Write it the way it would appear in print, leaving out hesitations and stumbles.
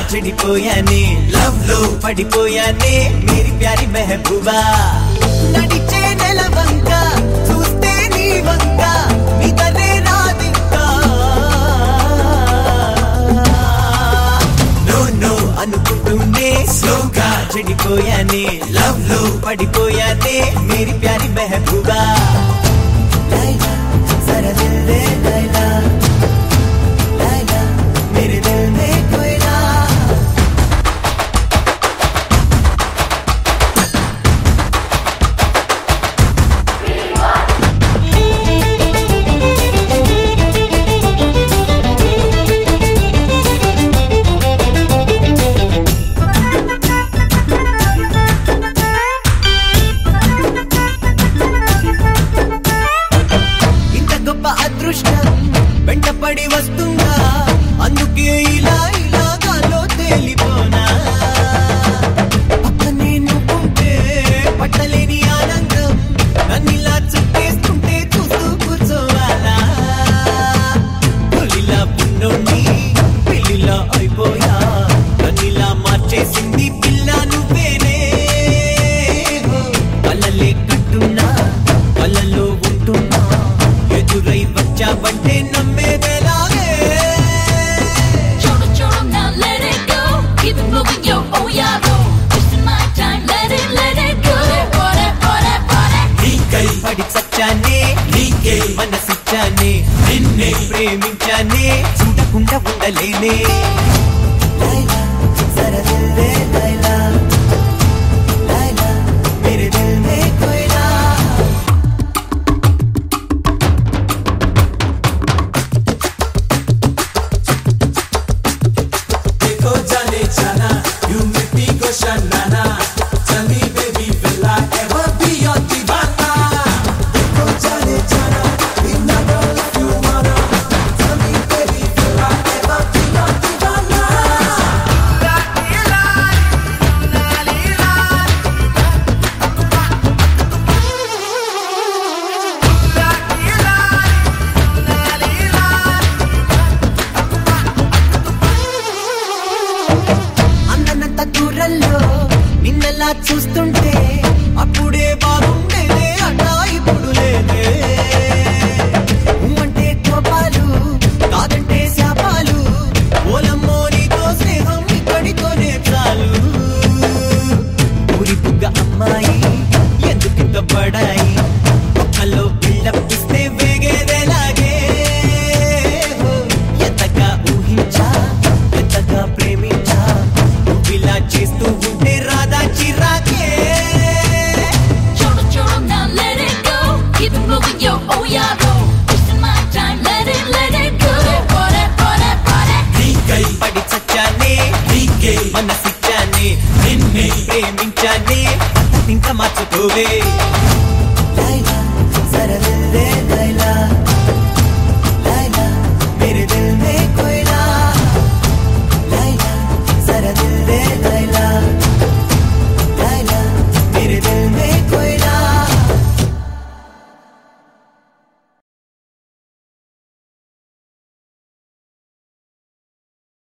చెడిపోయానే love లో పడిపోయానే మేరీ ప్యారి మెహబూబా నడిచే నెలవంక చూస్తే నీ వంక నిదరే రాదింకా నో నో అనుకుంటూనే స్లోగా చెడిపోయానే లవ్ లో పడిపోయానే మేరీ ప్యారి మెహబూబా లైలా జరా దిల్ దే లైలా मेरे दिल में कोयला ఇంత గొప్ప అదృష్టం వెంటపడి వస్తుందా అందుకే ఇలా ఇలా గాల్లో తేలిపోనా పక్కనే నువ్వుంటే పట్టలేని ఆనందం నన్నిలా చుట్టేస్తుంటే చూస్తూ కూర్చోవాలా పులిలా పున్నోని పిల్లిలా అయిపోయా నన్నిలా మార్చేసింది పిల్ల నువ్వేనే కళ్ళలే కట్టున్నా కళ్ళలో ఉంటున్నా ఎదురై వచ్చావంటే నమ్మేదేలాగే పడి చచ్చానే నీకే మనసిచ్చానే నిన్నే ప్రేమించానే చూడకుండా ఉండలేనే లైలా జరా దిల్ దే లైలా లైలా మేరే దిల్ మే కోయలా देखो जाने जाना you make me go shanana tell me baby will I ever be your divana देखो जाने जाना in a girl if you wanna tell me baby will I ever be your divana అందనంత దూరంలో నిన్నలా చూస్తుంటే అప్పుడే బాగుండేదే అన్నా ఇప్పుడు లేదే అంటే కోపాలు కాదంటే శాపాలు ఓలమ్మో నీతో స్నేహం ఇక్కడితోనే చాలు ఊరి బుగ్గ అమ్మాయి ఎందుకింత పడాయి ఒక్కలో బిల్డప్ ఇస్తే వేగేదేలాగే ఎంతగా ఊహించా ఎంతగా ప్రేమించా నువ్విలా చేస్తూ ఉంటే రాదా చిరాకే నీకై పడి చచ్చానే నీకే మనసిచ్చానే నిన్నే ప్రేమించానే ఇంకా మార్చుకోవే లైలా జరా